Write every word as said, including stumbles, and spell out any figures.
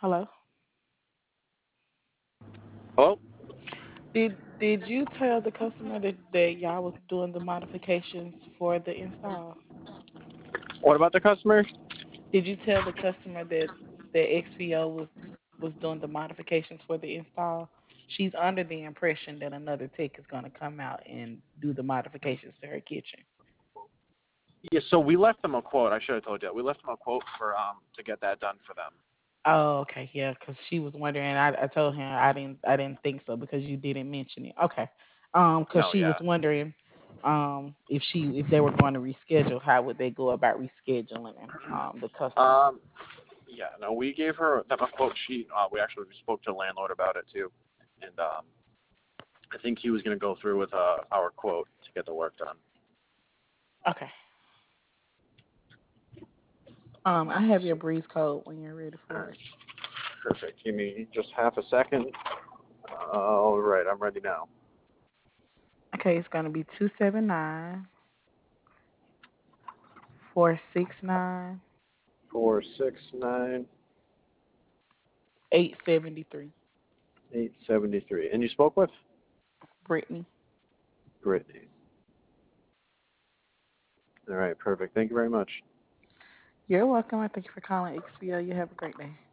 Hello. Hello? Did did you tell the customer that, that y'all was doing the modifications for the install? What about the customer? Did you tell the customer that the X P O was was doing the modifications for the install? She's under the impression that another tech is going to come out and do the modifications to her kitchen. Yeah, so we left them a quote. I should have told you. We left them a quote for um to get that done for them. Oh, okay, yeah, because she was wondering. I, I told her I didn't I didn't think so because you didn't mention it. Okay, um, because No, she was yeah. wondering, um, if she if they were going to reschedule, how would they go about rescheduling um the customer? Um, yeah, no, we gave her them a quote sheet. Uh, we actually spoke to the landlord about it too, and um, I think he was going to go through with uh, our quote to get the work done. Okay, um, I have your breeze code when you're ready All for right, it. perfect. Give me just half a second. All right, I'm ready now. Okay, it's gonna be two seven nine four six nine Four six nine eight seventy three. eight seventy three. And you spoke with Brittany, Brittany. All right, perfect. Thank you very much. you're welcome. I thank you for calling X P O. You have a great day.